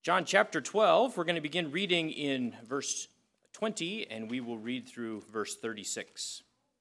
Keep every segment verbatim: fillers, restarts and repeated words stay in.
John chapter twelve, we're going to begin reading in verse twenty, and we will read through verse thirty-six.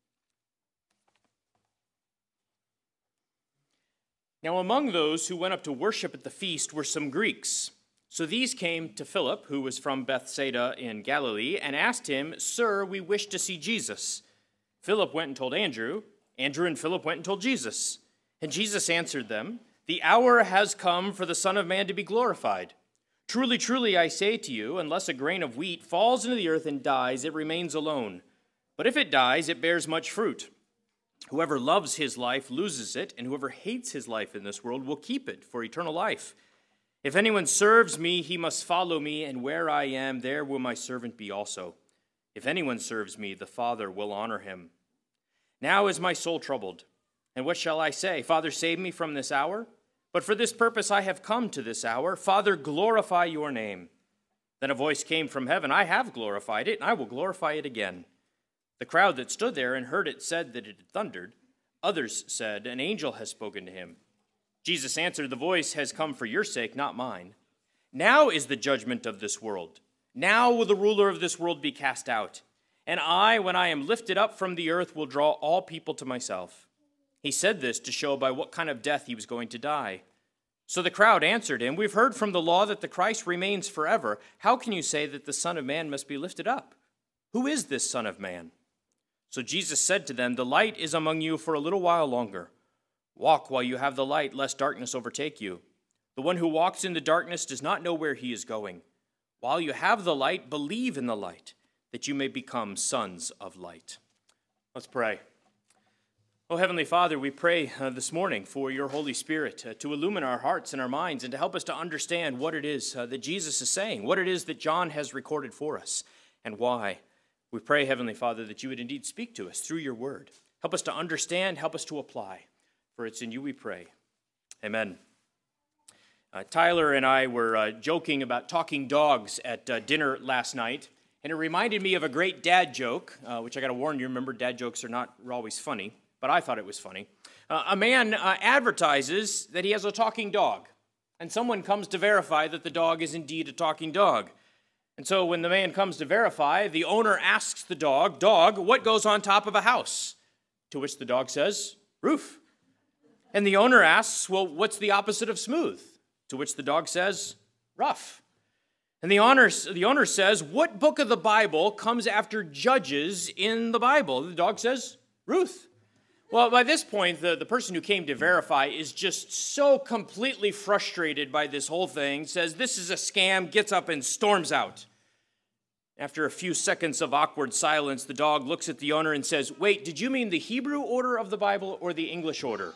Now among those who went up to worship at the feast were some Greeks. So these came to Philip, who was from Bethsaida in Galilee, and asked him, "Sir, we wish to see Jesus." Philip went and told Andrew. Andrew and Philip went and told Jesus. And Jesus answered them, "The hour has come for the Son of Man to be glorified. Truly, truly, I say to you, unless a grain of wheat falls into the earth and dies, it remains alone. But if it dies, it bears much fruit. Whoever loves his life loses it, and whoever hates his life in this world will keep it for eternal life. If anyone serves me, he must follow me, and where I am, there will my servant be also. If anyone serves me, the Father will honor him. Now is my soul troubled, and what shall I say? Father, save me from this hour? But for this purpose I have come to this hour. Father, glorify your name." Then a voice came from heaven, "I have glorified it, and I will glorify it again." The crowd that stood there and heard it said that it had thundered. Others said, "An angel has spoken to him." Jesus answered, "The voice has come for your sake, not mine. Now is the judgment of this world. Now will the ruler of this world be cast out. And I, when I am lifted up from the earth, will draw all people to myself." He said this to show by what kind of death he was going to die. So the crowd answered him, "We've heard from the law that the Christ remains forever. How can you say that the Son of Man must be lifted up? Who is this Son of Man?" So Jesus said to them, "The light is among you for a little while longer. Walk while you have the light, lest darkness overtake you. The one who walks in the darkness does not know where he is going. While you have the light, believe in the light, that you may become sons of light." Let's pray. Oh, Heavenly Father, we pray uh, this morning for your Holy Spirit uh, to illumine our hearts and our minds and to help us to understand what it is uh, that Jesus is saying, what it is that John has recorded for us, and why. We pray, Heavenly Father, that you would indeed speak to us through your word. Help us to understand, help us to apply. For it's in you we pray. Amen. Uh, Tyler and I were uh, joking about talking dogs at uh, dinner last night, and it reminded me of a great dad joke, uh, which I got to warn you, remember, dad jokes are not always funny, but I thought it was funny. Uh, a man uh, advertises that he has a talking dog, and someone comes to verify that the dog is indeed a talking dog. And so when the man comes to verify, the owner asks the dog, "Dog, what goes on top of a house?" To which the dog says, "Roof." And the owner asks, "Well, what's the opposite of smooth?" To which the dog says, "Rough." And the owner, the owner says, "What book of the Bible comes after Judges in the Bible?" The dog says, "Ruth." Well, by this point, the, the person who came to verify is just so completely frustrated by this whole thing, says this is a scam, gets up and storms out. After a few seconds of awkward silence, the dog looks at the owner and says, "Wait, did you mean the Hebrew order of the Bible or the English order?"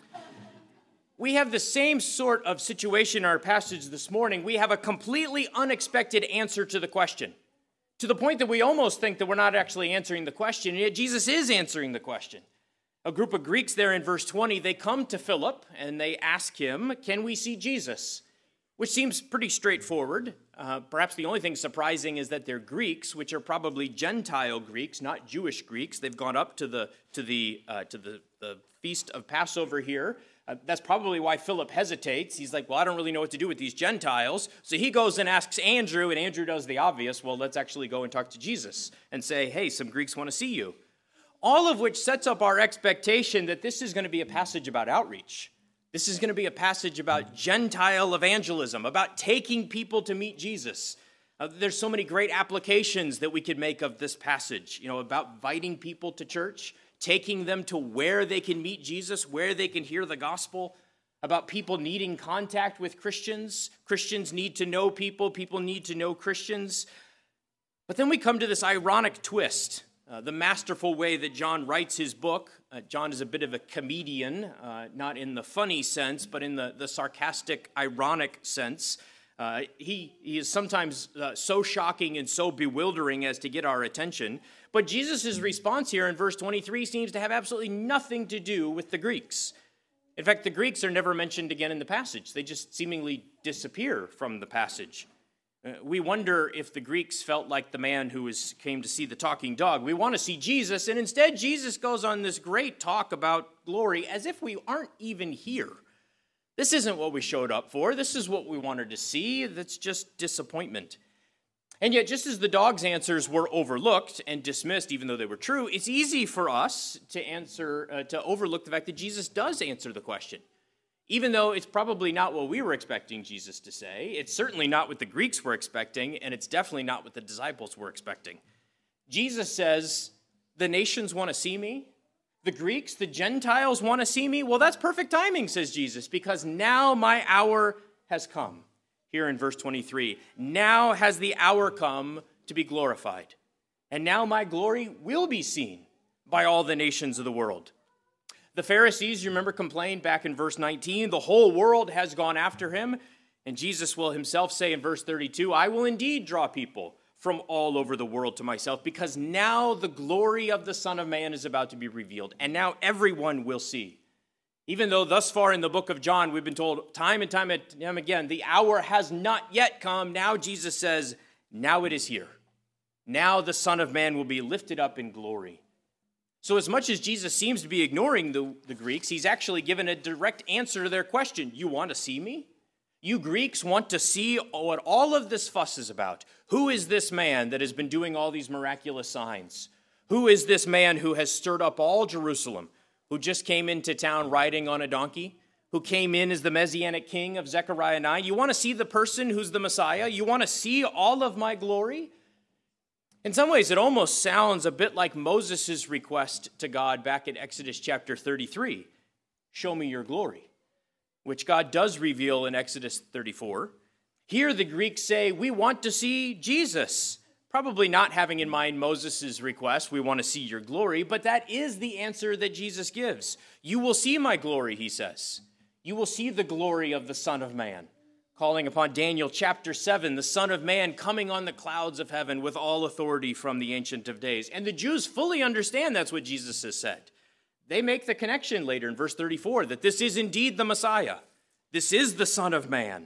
We have the same sort of situation in our passage this morning. We have a completely unexpected answer to the question, to the point that we almost think that we're not actually answering the question, and yet Jesus is answering the question. A group of Greeks there in verse twenty, they come to Philip and they ask him, "Can we see Jesus?" Which seems pretty straightforward. Uh, perhaps the only thing surprising is that they're Greeks, which are probably Gentile Greeks, not Jewish Greeks. They've gone up to the to the uh, to the, the feast of Passover here. Uh, that's probably why Philip hesitates. He's like, "Well, I don't really know what to do with these Gentiles." So he goes and asks Andrew, and Andrew does the obvious. Well, let's actually go and talk to Jesus and say, "Hey, some Greeks want to see you." All of which sets up our expectation that this is going to be a passage about outreach. This is going to be a passage about Gentile evangelism, about taking people to meet Jesus. Uh, there's so many great applications that we could make of this passage, you know, about inviting people to church, taking them to where they can meet Jesus, where they can hear the gospel, about people needing contact with Christians. Christians need to know people, people need to know Christians. But then we come to this ironic twist. Uh, the masterful way that John writes his book. Uh, John is a bit of a comedian, uh, not in the funny sense, but in the, the sarcastic, ironic sense. Uh, he, he is sometimes uh, so shocking and so bewildering as to get our attention. But Jesus' response here in verse twenty-three seems to have absolutely nothing to do with the Greeks. In fact, the Greeks are never mentioned again in the passage. They just seemingly disappear from the passage. Uh, we wonder if the Greeks felt like the man who was, came to see the talking dog. We want to see Jesus, and instead Jesus goes on this great talk about glory as if we aren't even here. This isn't what we showed up for. This is what we wanted to see. That's just disappointment. And yet, just as the dog's answers were overlooked and dismissed, even though they were true, it's easy for us to answer, uh, to overlook the fact that Jesus does answer the question. Even though it's probably not what we were expecting Jesus to say, it's certainly not what the Greeks were expecting, and it's definitely not what the disciples were expecting. Jesus says, the nations want to see me. The Greeks, the Gentiles want to see me. Well, that's perfect timing, says Jesus, because now my hour has come. Here in verse twenty-three, now has the hour come to be glorified, and now my glory will be seen by all the nations of the world. The Pharisees, you remember, complained back in verse nineteen, the whole world has gone after him, and Jesus will himself say in verse thirty-two, I will indeed draw people from all over the world to myself, because now the glory of the Son of Man is about to be revealed, and now everyone will see. Even though thus far in the book of John, we've been told time and time and time again, the hour has not yet come. Now Jesus says, now it is here. Now the Son of Man will be lifted up in glory. So as much as Jesus seems to be ignoring the, the Greeks, he's actually given a direct answer to their question. You want to see me? You Greeks want to see what all of this fuss is about. Who is this man that has been doing all these miraculous signs? Who is this man who has stirred up all Jerusalem? Who just came into town riding on a donkey, who came in as the Messianic king of Zechariah nine. You want to see the person who's the Messiah? You want to see all of my glory? In some ways, it almost sounds a bit like Moses' request to God back in Exodus chapter thirty-three. Show me your glory, which God does reveal in Exodus thirty-four. Here the Greeks say, we want to see Jesus. Probably not having in mind Moses' request, we want to see your glory, but that is the answer that Jesus gives. You will see my glory, he says. You will see the glory of the Son of Man. Calling upon Daniel chapter seven, the Son of Man coming on the clouds of heaven with all authority from the Ancient of Days. And the Jews fully understand that's what Jesus has said. They make the connection later in verse thirty-four that this is indeed the Messiah. This is the Son of Man.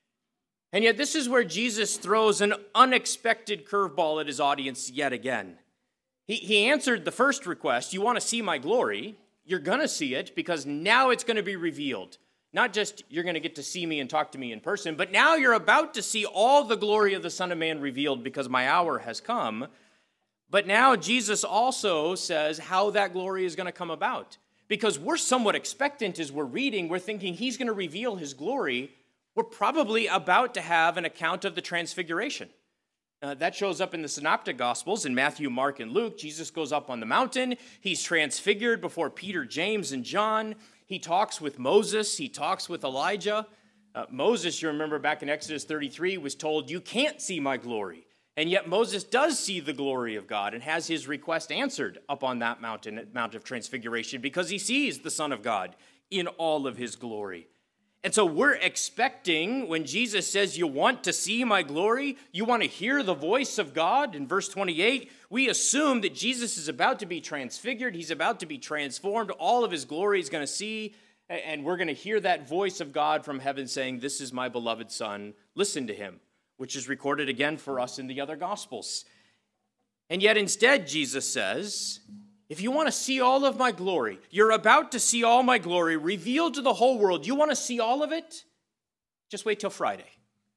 And yet this is where Jesus throws an unexpected curveball at his audience yet again. He, he answered the first request, you want to see my glory, you're going to see it because now it's going to be revealed. Not just you're going to get to see me and talk to me in person, but now you're about to see all the glory of the Son of Man revealed because my hour has come. But now Jesus also says how that glory is going to come about. Because we're somewhat expectant as we're reading, we're thinking he's going to reveal his glory. We're probably about to have an account of the transfiguration. Uh, that shows up in the Synoptic Gospels in Matthew, Mark, and Luke. Jesus goes up on the mountain. He's transfigured before Peter, James, and John. He talks with Moses. He talks with Elijah. Uh, Moses, you remember back in Exodus thirty-three, was told, you can't see my glory. And yet Moses does see the glory of God and has his request answered up on that mountain, Mount of Transfiguration, because he sees the Son of God in all of his glory. And so we're expecting when Jesus says, you want to see my glory, you want to hear the voice of God. In verse twenty-eight, we assume that Jesus is about to be transfigured. He's about to be transformed. All of his glory is going to see, and we're going to hear that voice of God from heaven saying, this is my beloved Son, listen to him, which is recorded again for us in the other Gospels. And yet instead, Jesus says, if you want to see all of my glory, you're about to see all my glory revealed to the whole world. You want to see all of it? Just wait till Friday.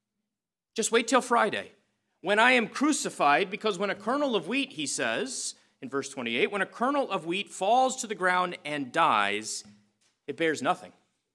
Just wait till Friday. When I am crucified, because when a kernel of wheat, he says, in verse twenty-eight, when a kernel of wheat falls to the ground and dies, it bears nothing.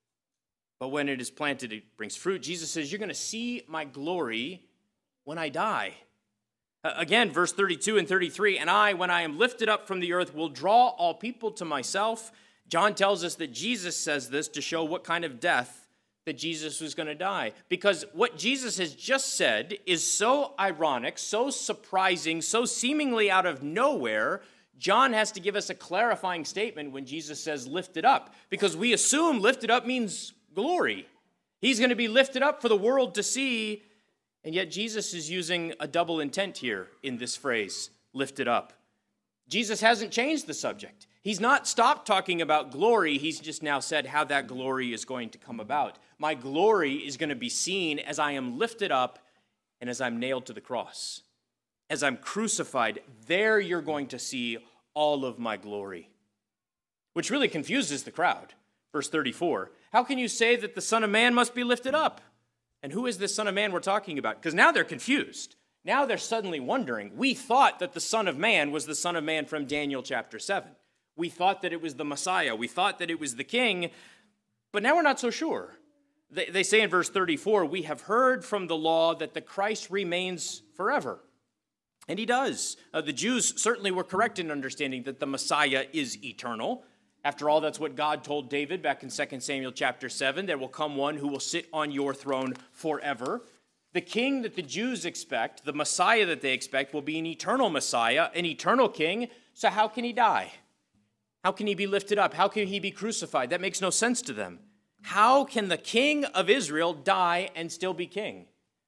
But when it is planted, it brings fruit. Jesus says, you're going to see my glory when I die. Again, verse thirty-two and thirty-three, and I, when I am lifted up from the earth, will draw all people to myself. John tells us that Jesus says this to show what kind of death that Jesus was going to die. Because what Jesus has just said is so ironic, so surprising, so seemingly out of nowhere, John has to give us a clarifying statement when Jesus says lifted up. Because we assume lifted up means glory. He's going to be lifted up for the world to see. And yet Jesus is using a double intent here in this phrase, lifted up. Jesus hasn't changed the subject. He's not stopped talking about glory. He's just now said how that glory is going to come about. My glory is going to be seen as I am lifted up and as I'm nailed to the cross. As I'm crucified, there you're going to see all of my glory. Which really confuses the crowd. Verse thirty-four, How can you say that the Son of Man must be lifted up? And who is this Son of Man we're talking about? Because now they're confused. Now they're suddenly wondering. We thought that the Son of Man was the Son of Man from Daniel chapter seven. We thought that it was the Messiah. We thought that it was the King. But now we're not so sure. They, they say in verse thirty-four, we have heard from the law that the Christ remains forever. And he does. Uh, the Jews certainly were correct in understanding that the Messiah is eternal. After all, that's what God told David back in Second Samuel chapter seven. There will come one who will sit on your throne forever. The king that the Jews expect, the Messiah that they expect, will be an eternal Messiah, an eternal king. So how can he die? How can he be lifted up? How can he be crucified? That makes no sense to them. How can the king of Israel die and still be king?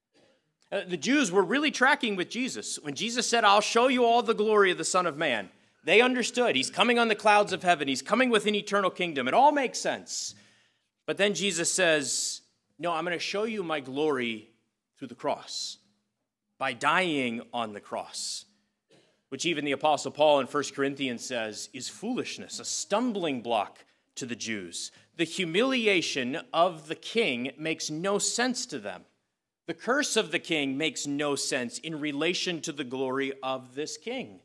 Uh, the Jews were really tracking with Jesus. When Jesus said, I'll show you all the glory of the Son of Man, they understood. He's coming on the clouds of heaven. He's coming with an eternal kingdom. It all makes sense. But then Jesus says, no, I'm going to show you my glory through the cross, by dying on the cross, which even the Apostle Paul in First Corinthians says is foolishness, a stumbling block to the Jews. The humiliation of the king makes no sense to them. The curse of the king makes no sense in relation to the glory of this king.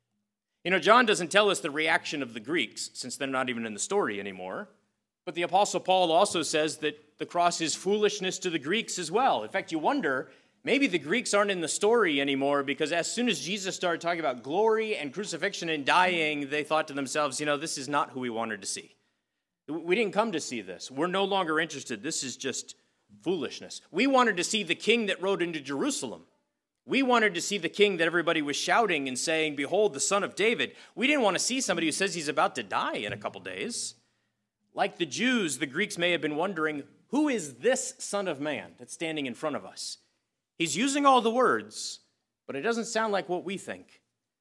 You know, John doesn't tell us the reaction of the Greeks, since they're not even in the story anymore. But the Apostle Paul also says that the cross is foolishness to the Greeks as well. In fact, you wonder, maybe the Greeks aren't in the story anymore because as soon as Jesus started talking about glory and crucifixion and dying, they thought to themselves, you know, this is not who we wanted to see. We didn't come to see this. We're no longer interested. This is just foolishness. We wanted to see the king that rode into Jerusalem. We wanted to see the king that everybody was shouting and saying, behold, the Son of David. We didn't want to see somebody who says he's about to die in a couple days. Like the Jews, the Greeks may have been wondering, who is this Son of Man that's standing in front of us? He's using all the words, but it doesn't sound like what we think.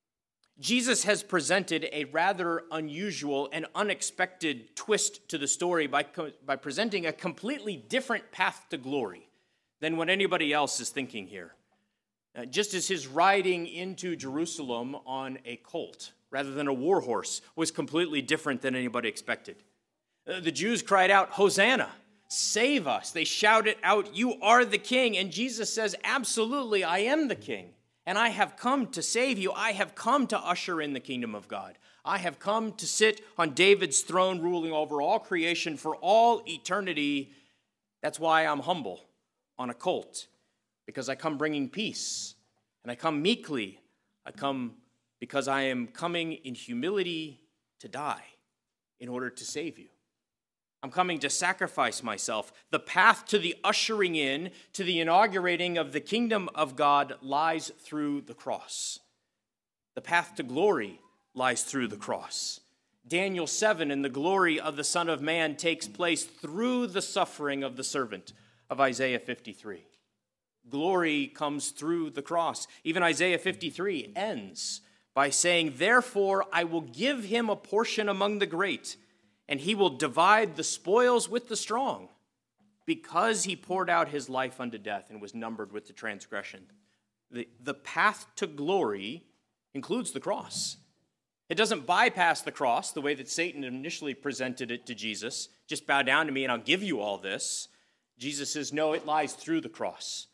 Jesus has presented a rather unusual and unexpected twist to the story by, by presenting a completely different path to glory than what anybody else is thinking here. Uh, just as his riding into Jerusalem on a colt rather than a war horse was completely different than anybody expected. Uh, the Jews cried out, Hosanna, save us. They shouted out, you are the king. And Jesus says, absolutely, I am the king. And I have come to save you. I have come to usher in the kingdom of God. I have come to sit on David's throne, ruling over all creation for all eternity. That's why I'm humble on a colt, because I come bringing peace. And I come meekly. I come because I am coming in humility to die in order to save you. I'm coming to sacrifice myself. The path to the ushering in, to the inaugurating of the kingdom of God lies through the cross. The path to glory lies through the cross. Daniel seven and the glory of the Son of Man takes place through the suffering of the servant of Isaiah fifty-three. Glory comes through the cross. Even Isaiah fifty-three ends by saying, therefore I will give him a portion among the great, and he will divide the spoils with the strong, because he poured out his life unto death and was numbered with the transgression. The, the path to glory includes the cross. It doesn't bypass the cross the way that Satan initially presented it to Jesus. Just bow down to me and I'll give you all this. Jesus says, no, it lies through the cross.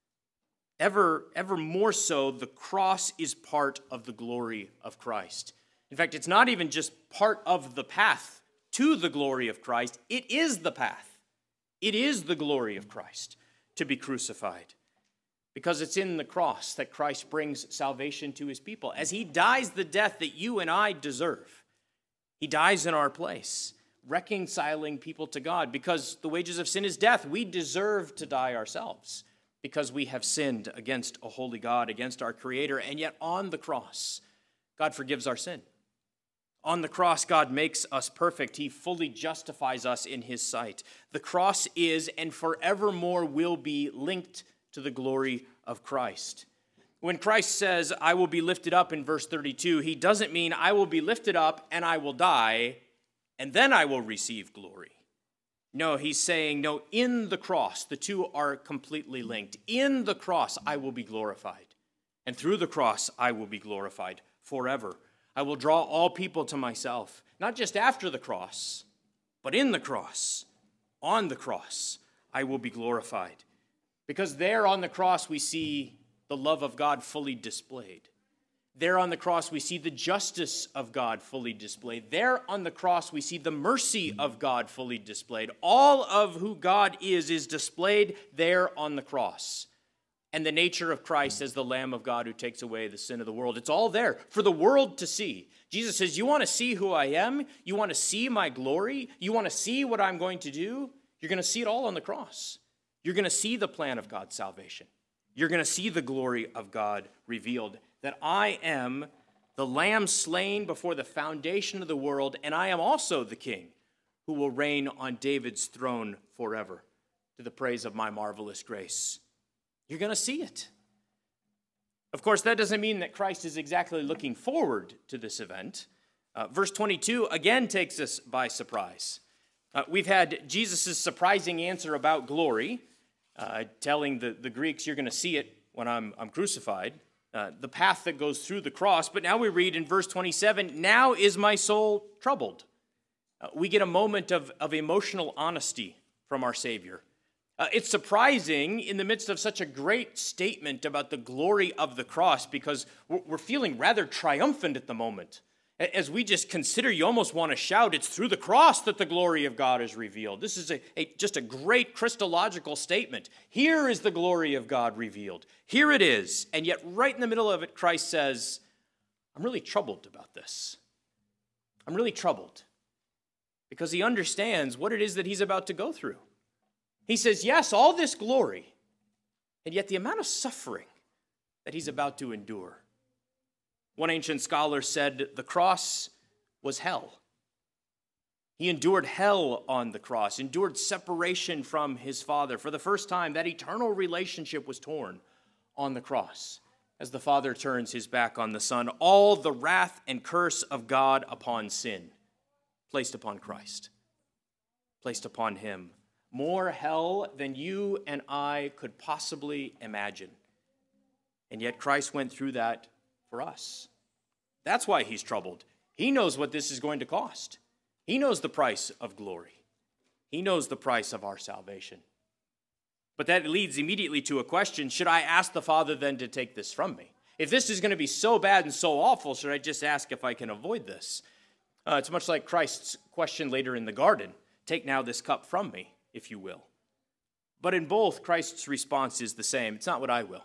Ever, ever more so, the cross is part of the glory of Christ. In fact, it's not even just part of the path to the glory of Christ. It is the path. It is the glory of Christ to be crucified, because it's in the cross that Christ brings salvation to his people. As he dies the death that you and I deserve, he dies in our place, reconciling people to God, because the wages of sin is death. We deserve to die ourselves because we have sinned against a holy God, against our Creator, and yet on the cross, God forgives our sin. On the cross, God makes us perfect. He fully justifies us in his sight. The cross is and forevermore will be linked to the glory of Christ. When Christ says, I will be lifted up in verse thirty-two, he doesn't mean I will be lifted up and I will die and then I will receive glory. No, he's saying, no, in the cross, the two are completely linked. In the cross, I will be glorified. And through the cross, I will be glorified forever. I will draw all people to myself, not just after the cross, but in the cross. On the cross, I will be glorified. Because there on the cross, we see the love of God fully displayed. There on the cross, we see the justice of God fully displayed. There on the cross, we see the mercy of God fully displayed. All of who God is is displayed there on the cross. And the nature of Christ as the Lamb of God who takes away the sin of the world. It's all there for the world to see. Jesus says, you want to see who I am? You want to see my glory? You want to see what I'm going to do? You're going to see it all on the cross. You're going to see the plan of God's salvation. You're going to see the glory of God revealed. That I am the Lamb slain before the foundation of the world, and I am also the King who will reign on David's throne forever, to the praise of my marvelous grace. You're going to see it. Of course, that doesn't mean that Christ is exactly looking forward to this event. Uh, verse twenty-two again takes us by surprise. Uh, we've had Jesus' surprising answer about glory, uh, telling the, the Greeks, you're going to see it when I'm, I'm crucified. Uh, the path that goes through the cross. But now we read in verse twenty-seven, now is my soul troubled. Uh, we get a moment of, of emotional honesty from our Savior. Uh, it's surprising in the midst of such a great statement about the glory of the cross because we're, we're feeling rather triumphant at the moment. As we just consider, you almost want to shout, it's through the cross that the glory of God is revealed. This is a, a, just a great Christological statement. Here is the glory of God revealed. Here it is. And yet right in the middle of it, Christ says, I'm really troubled about this. I'm really troubled because he understands what it is that he's about to go through. He says, yes, all this glory, and yet the amount of suffering that he's about to endure. One ancient scholar said the cross was hell. He endured hell on the cross, endured separation from his Father. For the first time, that eternal relationship was torn on the cross as the Father turns his back on the Son. All the wrath and curse of God upon sin placed upon Christ, placed upon him. More hell than you and I could possibly imagine. And yet Christ went through that for us. That's why he's troubled. He knows what this is going to cost. He knows the price of glory. He knows the price of our salvation. But that leads immediately to a question, should I ask the Father then to take this from me? If this is going to be so bad and so awful, should I just ask if I can avoid this? Uh, it's much like Christ's question later in the garden, take now this cup from me, if you will. But in both, Christ's response is the same. It's not what I will.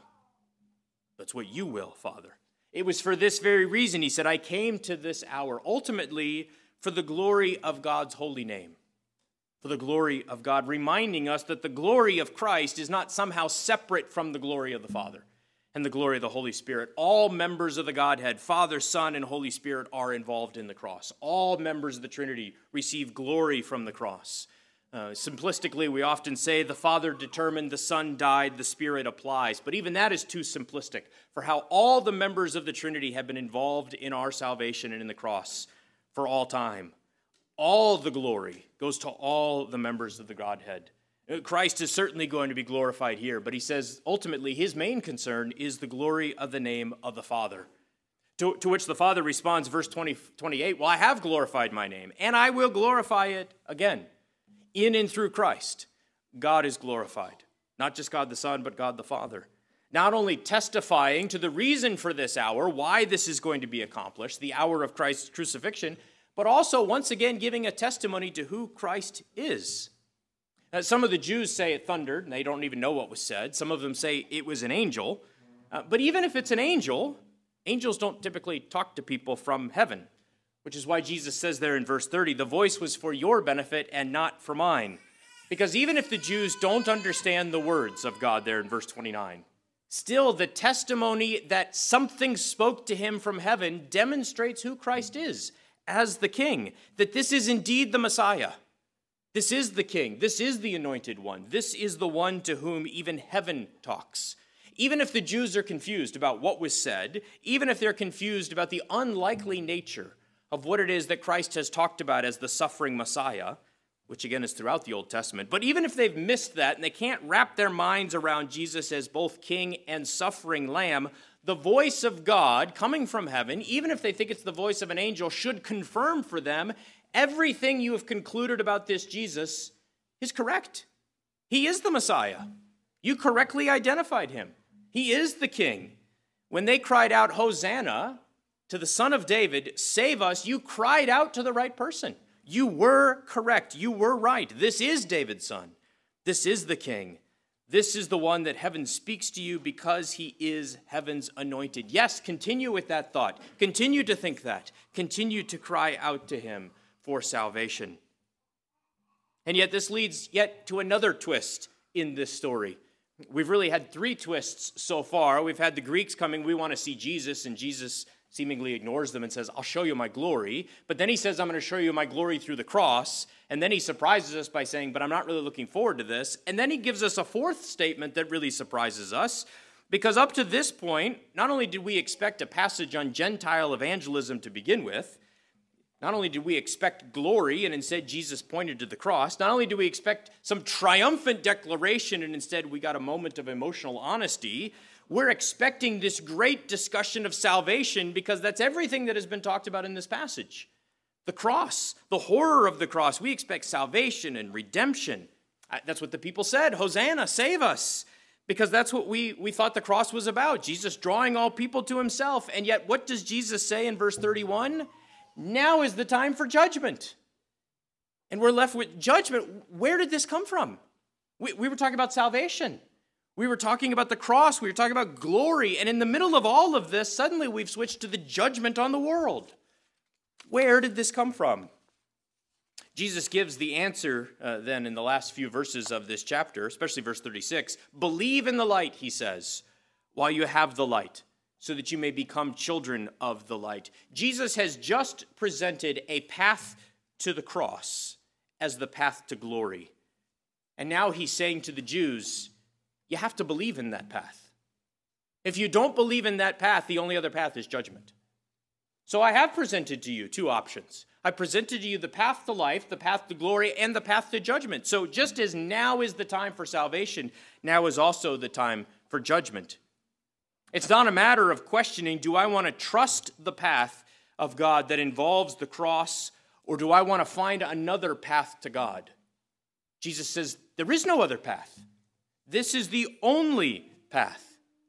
That's what you will, Father. It was for this very reason, he said, I came to this hour, ultimately for the glory of God's holy name, for the glory of God, reminding us that the glory of Christ is not somehow separate from the glory of the Father and the glory of the Holy Spirit. All members of the Godhead, Father, Son, and Holy Spirit, are involved in the cross. All members of the Trinity receive glory from the cross. Uh, simplistically, we often say the Father determined, the Son died, the Spirit applies. But even that is too simplistic for how all the members of the Trinity have been involved in our salvation and in the cross for all time. All the glory goes to all the members of the Godhead. Christ is certainly going to be glorified here, but he says ultimately his main concern is the glory of the name of the Father. To, to which the Father responds, verse twenty, twenty-eight, well, I have glorified my name, and I will glorify it again. In and through Christ, God is glorified. Not just God the Son, but God the Father. Not only testifying to the reason for this hour, why this is going to be accomplished, the hour of Christ's crucifixion, but also once again giving a testimony to who Christ is. Now, some of the Jews say it thundered, and they don't even know what was said. Some of them say it was an angel. Uh, but even if it's an angel, angels don't typically talk to people from heaven. Which is why Jesus says there in verse thirty, the voice was for your benefit and not for mine. Because even if the Jews don't understand the words of God there in verse twenty-nine, still the testimony that something spoke to him from heaven demonstrates who Christ is as the King, that this is indeed the Messiah. This is the King. This is the Anointed One. This is the one to whom even heaven talks. Even if the Jews are confused about what was said, even if they're confused about the unlikely nature of what it is that Christ has talked about as the suffering Messiah, which again is throughout the Old Testament. But even if they've missed that and they can't wrap their minds around Jesus as both King and suffering Lamb, the voice of God coming from heaven, even if they think it's the voice of an angel, should confirm for them everything you have concluded about this Jesus is correct. He is the Messiah. You correctly identified him. He is the king. When they cried out, Hosanna, to the Son of David, save us, you cried out to the right person. You were correct. You were right. This is David's son. This is the king. This is the one that heaven speaks to you because he is heaven's anointed. Yes, continue with that thought. Continue to think that. Continue to cry out to him for salvation. And yet this leads yet to another twist in this story. We've really had three twists so far. We've had the Greeks coming, we want to see Jesus, and Jesus seemingly ignores them and says, I'll show you my glory. But then he says, I'm going to show you my glory through the cross. And then he surprises us by saying, but I'm not really looking forward to this. And then he gives us a fourth statement that really surprises us. Because up to this point, not only did we expect a passage on Gentile evangelism to begin with, not only did we expect glory, and instead Jesus pointed to the cross, not only do we expect some triumphant declaration, and instead we got a moment of emotional honesty, we're expecting this great discussion of salvation because that's everything that has been talked about in this passage. The cross, the horror of the cross. We expect salvation and redemption. That's what the people said. Hosanna, save us. Because that's what we, we thought the cross was about. Jesus drawing all people to himself. And yet what does Jesus say in verse thirty-one? Now is the time for judgment. And we're left with judgment. Where did this come from? We, we were talking about salvation. We were talking about the cross. We were talking about glory. And in the middle of all of this, suddenly we've switched to the judgment on the world. Where did this come from? Jesus gives the answer uh, then in the last few verses of this chapter, especially verse thirty-six. Believe in the light, he says, while you have the light, so that you may become children of the light. Jesus has just presented a path to the cross as the path to glory. And now he's saying to the Jews, you have to believe in that path. If you don't believe in that path, the only other path is judgment. So I have presented to you two options. I presented to you the path to life, the path to glory, and the path to judgment. So just as now is the time for salvation, now is also the time for judgment. It's not a matter of questioning, do I want to trust the path of God that involves the cross, or do I want to find another path to God? Jesus says, there is no other path. This is the only path.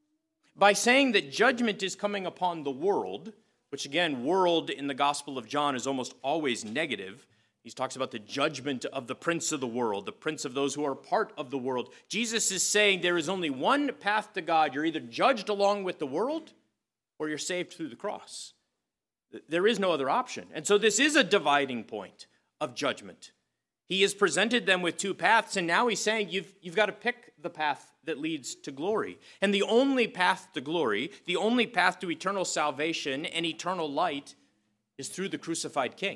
By saying that judgment is coming upon the world, which again, world in the Gospel of John is almost always negative. He talks about the judgment of the prince of the world, the prince of those who are part of the world. Jesus is saying there is only one path to God. You're either judged along with the world or you're saved through the cross. There is no other option. And so this is a dividing point of judgment. He has presented them with two paths, and now he's saying you've, you've got to pick the path that leads to glory. And the only path to glory, the only path to eternal salvation and eternal light is through the crucified King.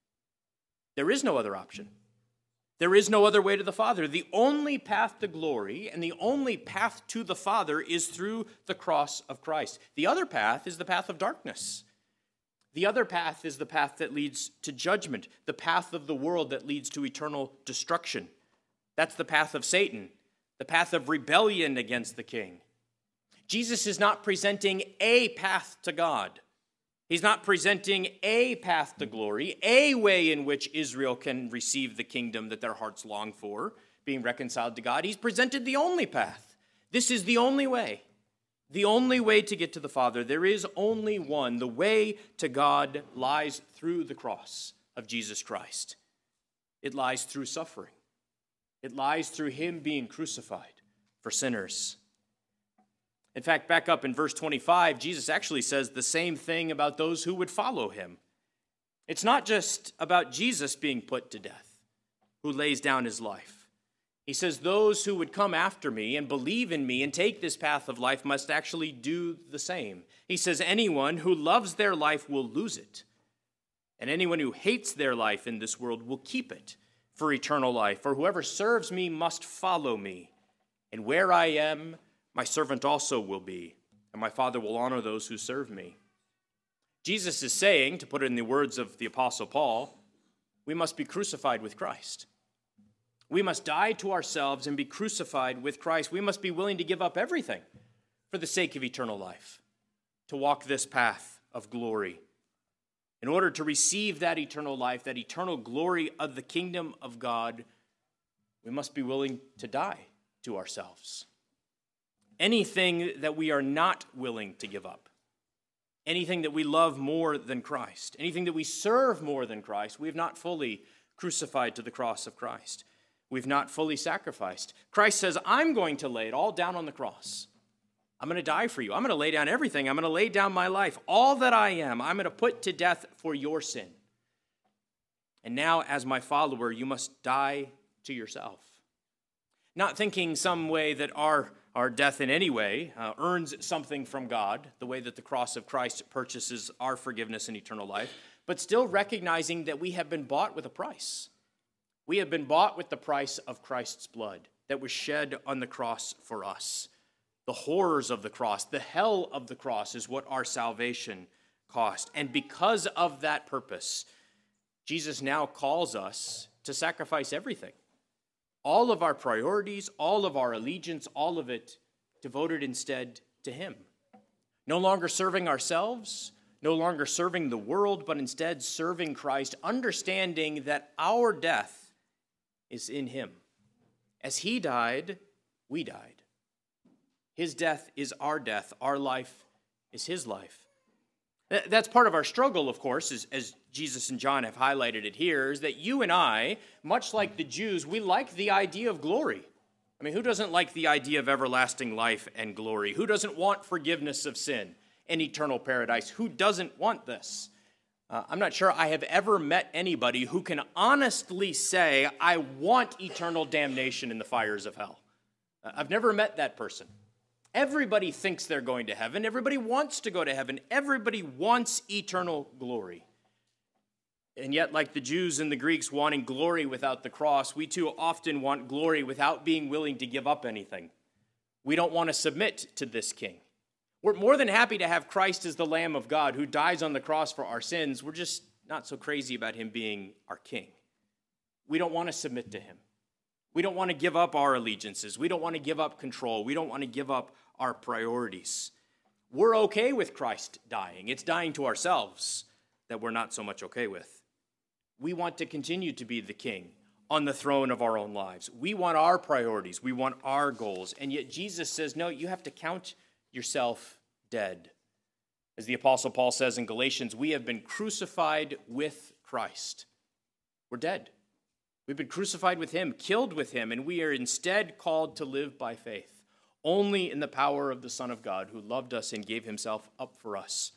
There is no other option. There is no other way to the Father. The only path to glory and the only path to the Father is through the cross of Christ. The other path is the path of darkness. The other path is the path that leads to judgment, the path of the world that leads to eternal destruction. That's the path of Satan, the path of rebellion against the King. Jesus is not presenting a path to God. He's not presenting a path to glory, a way in which Israel can receive the kingdom that their hearts long for, being reconciled to God. He's presented the only path. This is the only way. The only way to get to the Father. There is only one. The way to God lies through the cross of Jesus Christ. It lies through suffering. It lies through him being crucified for sinners. In fact, back up in verse twenty-five, Jesus actually says the same thing about those who would follow him. It's not just about Jesus being put to death, who lays down his life. He says those who would come after me and believe in me and take this path of life must actually do the same. He says anyone who loves their life will lose it, and anyone who hates their life in this world will keep it for eternal life. For whoever serves me must follow me, and where I am, my servant also will be, and my Father will honor those who serve me. Jesus is saying, to put it in the words of the Apostle Paul, we must be crucified with Christ. We must die to ourselves and be crucified with Christ. We must be willing to give up everything for the sake of eternal life, to walk this path of glory. In order to receive that eternal life, that eternal glory of the kingdom of God, we must be willing to die to ourselves. Anything that we are not willing to give up, anything that we love more than Christ, anything that we serve more than Christ, we have not fully crucified to the cross of Christ. We've not fully sacrificed. Christ says, I'm going to lay it all down on the cross. I'm going to die for you. I'm going to lay down everything. I'm going to lay down my life. All that I am, I'm going to put to death for your sin. And now, as my follower, you must die to yourself. Not thinking some way that our, our death in any way uh, earns something from God, the way that the cross of Christ purchases our forgiveness and eternal life, but still recognizing that we have been bought with a price. We have been bought with the price of Christ's blood that was shed on the cross for us. The horrors of the cross, the hell of the cross is what our salvation cost. And because of that purpose, Jesus now calls us to sacrifice everything. All of our priorities, all of our allegiance, all of it devoted instead to him. No longer serving ourselves, no longer serving the world, but instead serving Christ, understanding that our death is in him. As he died, we died. His death is our death. Our life is his life. That's part of our struggle, of course, as, as Jesus and John have highlighted it here, is that you and I, much like the Jews, we like the idea of glory. I mean, who doesn't like the idea of everlasting life and glory? Who doesn't want forgiveness of sin and eternal paradise? Who doesn't want this? Uh, I'm not sure I have ever met anybody who can honestly say, I want eternal damnation in the fires of hell. Uh, I've never met that person. Everybody thinks they're going to heaven. Everybody wants to go to heaven. Everybody wants eternal glory. And yet, like the Jews and the Greeks wanting glory without the cross, we too often want glory without being willing to give up anything. We don't want to submit to this king. We're more than happy to have Christ as the Lamb of God who dies on the cross for our sins. We're just not so crazy about him being our king. We don't want to submit to him. We don't want to give up our allegiances. We don't want to give up control. We don't want to give up our priorities. We're okay with Christ dying. It's dying to ourselves that we're not so much okay with. We want to continue to be the king on the throne of our own lives. We want our priorities. We want our goals. And yet Jesus says, no, you have to count yourself dead. As the Apostle Paul says in Galatians, we have been crucified with Christ. We're dead. We've been crucified with him, killed with him, and we are instead called to live by faith, only in the power of the Son of God who loved us and gave himself up for us.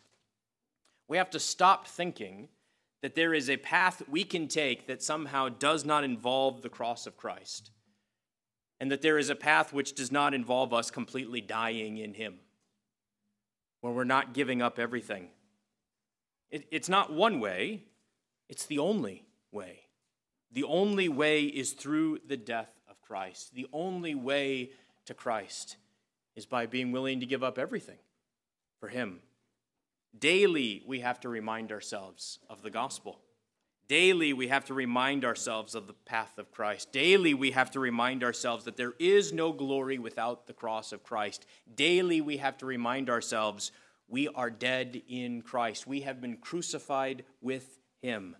We have to stop thinking that there is a path we can take that somehow does not involve the cross of Christ, and that there is a path which does not involve us completely dying in him, where we're not giving up everything. It, it's not one way, it's the only way. The only way is through the death of Christ. The only way to Christ is by being willing to give up everything for him. Daily, we have to remind ourselves of the gospel. Daily, we have to remind ourselves of the path of Christ. Daily, we have to remind ourselves that there is no glory without the cross of Christ. Daily, we have to remind ourselves we are dead in Christ. We have been crucified with him.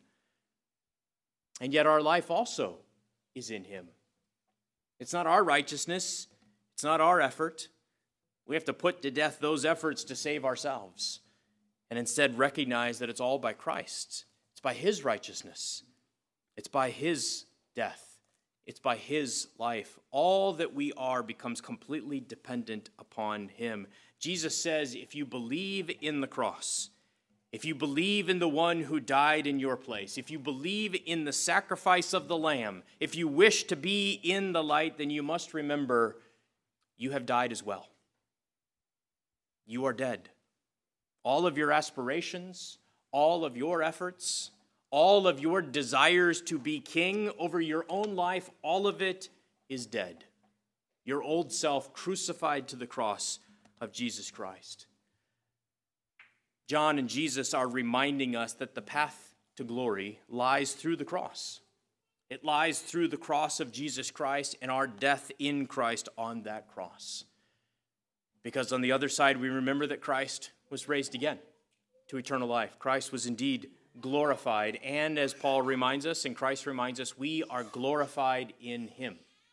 And yet our life also is in him. It's not our righteousness. It's not our effort. We have to put to death those efforts to save ourselves and instead recognize that it's all by Christ. It's by his righteousness. It's by his death. It's by his life. All that we are becomes completely dependent upon him. Jesus says, if you believe in the cross, if you believe in the one who died in your place, if you believe in the sacrifice of the Lamb, if you wish to be in the light, then you must remember you have died as well. You are dead. All of your aspirations, all of your efforts, all of your desires to be king over your own life, all of it is dead. Your old self crucified to the cross of Jesus Christ. John and Jesus are reminding us that the path to glory lies through the cross. It lies through the cross of Jesus Christ and our death in Christ on that cross. Because on the other side, we remember that Christ was raised again to eternal life. Christ was indeed glorified. And as Paul reminds us and Christ reminds us, we are glorified in him.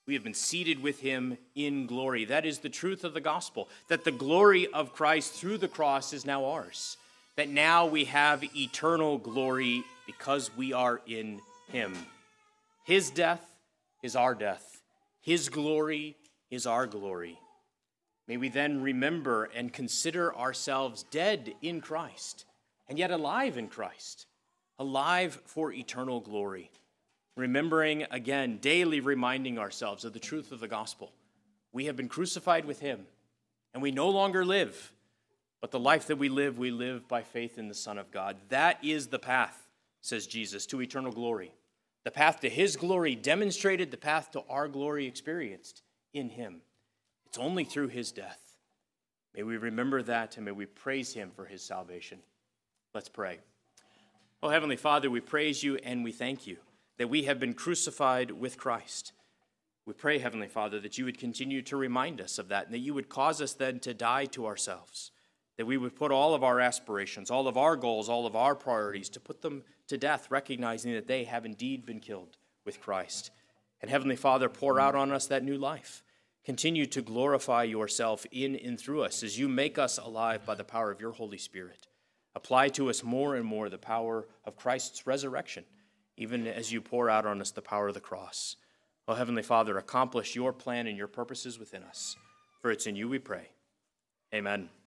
We have been seated with him in glory. That is the truth of the gospel, that the glory of Christ through the cross is now ours, that now we have eternal glory because we are in him. His death is our death. His glory is our glory. May we then remember and consider ourselves dead in Christ, and yet alive in Christ, alive for eternal glory. Remembering again, daily reminding ourselves of the truth of the gospel. We have been crucified with him, and we no longer live, but the life that we live, we live by faith in the Son of God. That is the path, says Jesus, to eternal glory. The path to his glory demonstrated, the path to our glory experienced in him. It's only through his death. May we remember that, and may we praise him for his salvation. Let's pray. Oh, Heavenly Father, we praise you and we thank you that we have been crucified with Christ. We pray, Heavenly Father, that you would continue to remind us of that, and that you would cause us then to die to ourselves, that we would put all of our aspirations, all of our goals, all of our priorities, to put them to death, recognizing that they have indeed been killed with Christ. And Heavenly Father, pour out on us that new life. Continue to glorify yourself in and through us as you make us alive by the power of your Holy Spirit. Apply to us more and more the power of Christ's resurrection, even as you pour out on us the power of the cross. Oh, Heavenly Father, accomplish your plan and your purposes within us. For it's in you we pray. Amen.